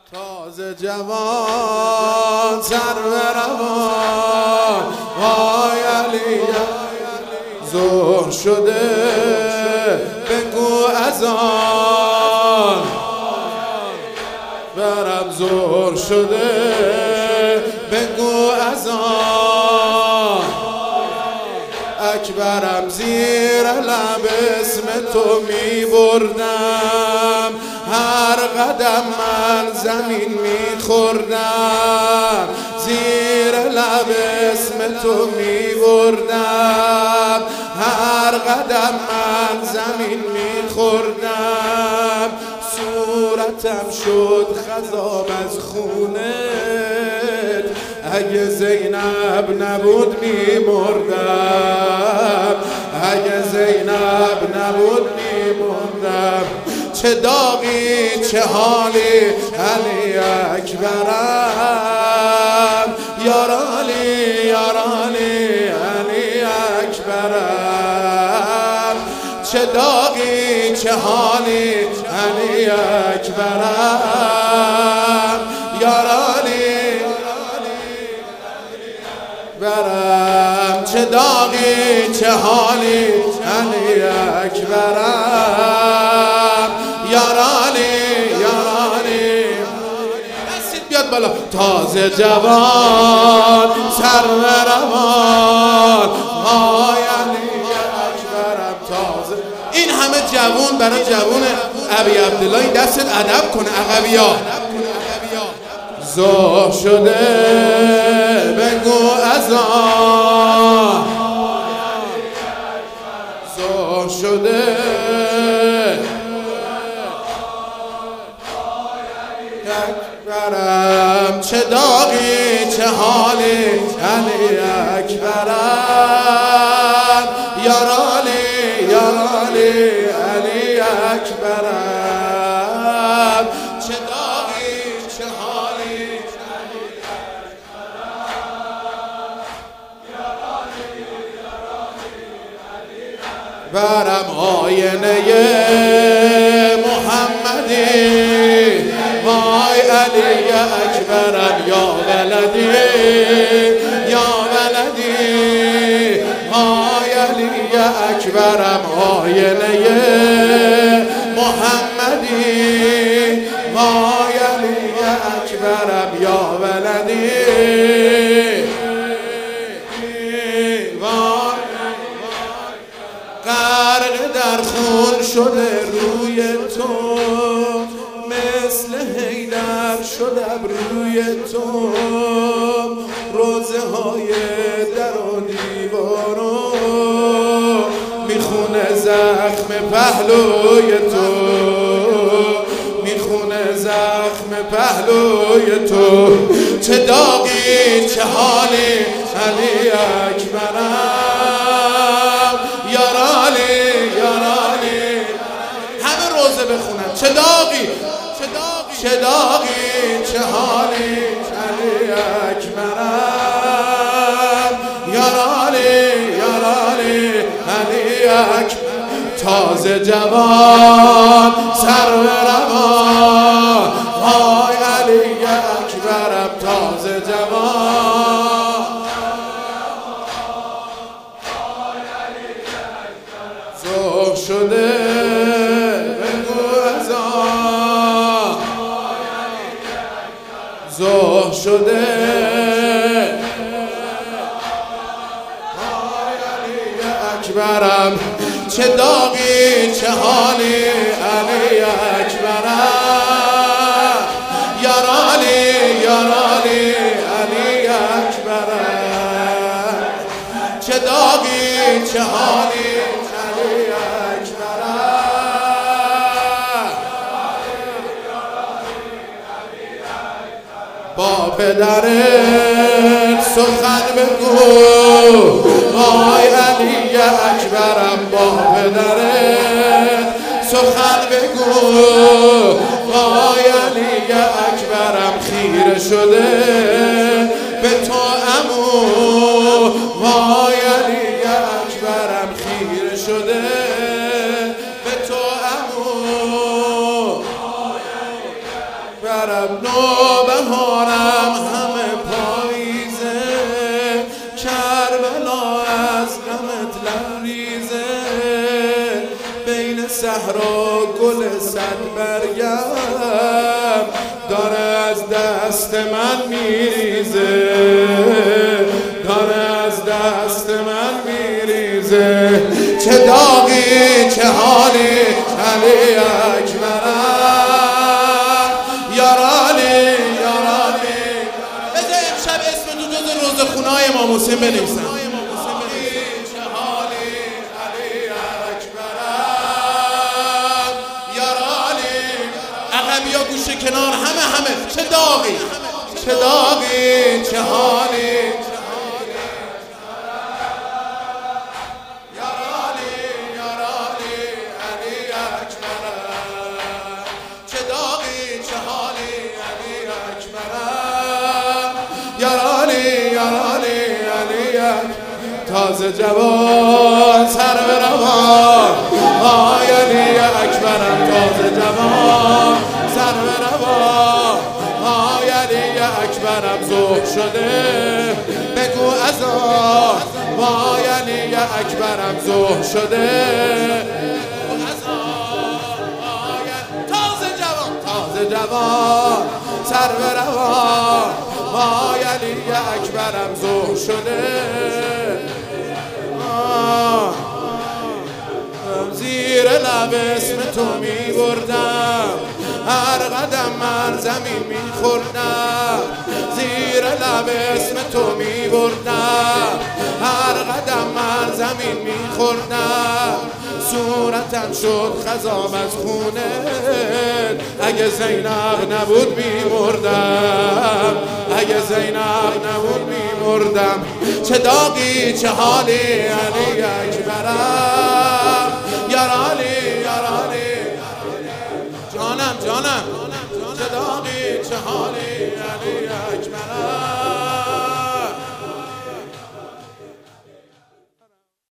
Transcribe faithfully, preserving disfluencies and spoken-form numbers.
تازه جوان سر به روان وای علی ظهر شده بگو اذان برم ظهر شده بگو اذان اکبرم زیر لب اسم تو می بردم هر قدم من زمین می خوردم زیر لب اسم تو می بردم هر قدم من زمین می خوردم صورتم شد خضاب از خونت اگه زینب نبود می مردم اگه زینب نبود می مردم چه داغی چه حالی علی اکبرم یار علی یار علی علی اکبرم چه داغی چه حالی علی اکبرم یار علی برم چه داغی چه حالی علی اکبرم یار علی یار علی دستید بیاد بالا تازه جوان سر به روان وای علی اکبرم تازه این همه جوان برای جوان ابی عبدالله این دستت ادب کنه عقبیا ظهر شده بگو اذان ظهر شده اکبرم چه داغی چه حالی علی اکبرم یار علی یار علی علی اکبرم چه داغی چه حالی علی اکبرم یار علی یار علی علی برم آینه محمدی وای علی اکبرم یا ولدی یا ولدی وای علی اکبرم آینه محمدی وای علی اکبرم یا ولدی غرق در خون شده روی تو مثل حیدر شدم روی تو روزه های در و دیوارو میخونه زخم پهلوی تو میخونه زخم پهلوی تو چه داغی چه حالی علی اکبرم یار علی یار علی همه روزه بخونن چه داغی چه داغی چه حالی علی اکبرم یار علی یار علی علی اکبرم تازه جوان سر به روان وای علی اکبرم تازه جوان ظهر شده بگو اذان ظهر شده وای علی اکبرم چه داغی چه حالی علی اکبرم یار علی یار علی علی اکبرم چه داغی چه حالی علی اکبرم با پدرت سخن بگو وای علی اکبرم با پدرت سخن بگو وای علی اکبرم خیره شده به تو عمو وای علی اکبرم خیره شده به تو عمو برم نو بهارم همه پاییزه کربلا از غمت لبریزه بین صحرا گل صد برگم داره از دست من میریزه داره از دست من میریزه چه داغی چه حالی علی اکبرم یار علی یار علی بذار امشب اسم تو جز روزخونه‌های امام حسین بنویسن چه حالی علی اکبرم یار علی عقبیا گوشه کنار همه همه چه داغی چه داغی چه حالی تازه جوان سر به روان آی علی اکبرم تازه جوان سر به روان آی علی اکبرم ظهر شده بگو اذان وای علی اکبرم ظهر شده تازه جوان تازه جوان سر به روان وای علی اکبرم ظهر شده زیر لب اسم تو می بردم هر قدم من زمین می خوردم زیر لب اسم تو می بردم هر قدم من زمین می خوردم صورتم شد خضاب از خونه اگه زینب نبود می مردم اگه زینب نبود می مردم چه داغی چه حالی علی اکبرم یار علی یار علی جانم جانم چه داغی چه حالی